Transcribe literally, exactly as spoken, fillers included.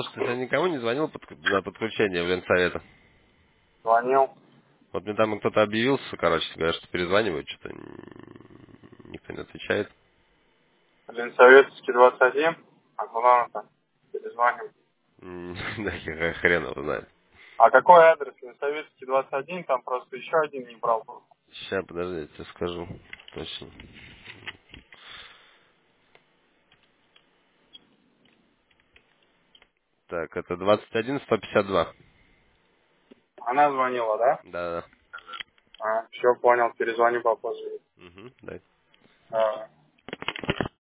Ты же никому не звонил под- на подключение в Ленсовета? Звонил. Вот мне там кто-то объявился, короче, говорят, что перезванивают, что-то н- никто не отвечает. Ленсоветский двадцать один. А куда он там? Перезвоним. М, Да я хрен его знает. А какой адрес? Ленсоветский двадцать один, там просто еще один не брал. Сейчас, подожди, я тебе скажу точно. Так, это двадцать один сто пятьдесят два. Она звонила, да? Да, да. А, все, понял, перезвоню попозже. Угу, да. А.